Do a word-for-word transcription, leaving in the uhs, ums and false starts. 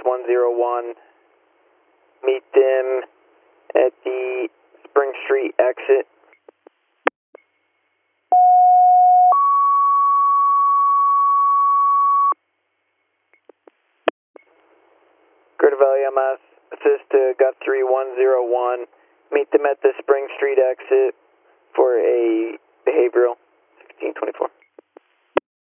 one zero one. Meet them at the Spring Street exit. Greater Valley M S, assist to Gut three one zero one. Meet them at the Spring Street exit for a behavioral sixteen twenty-four.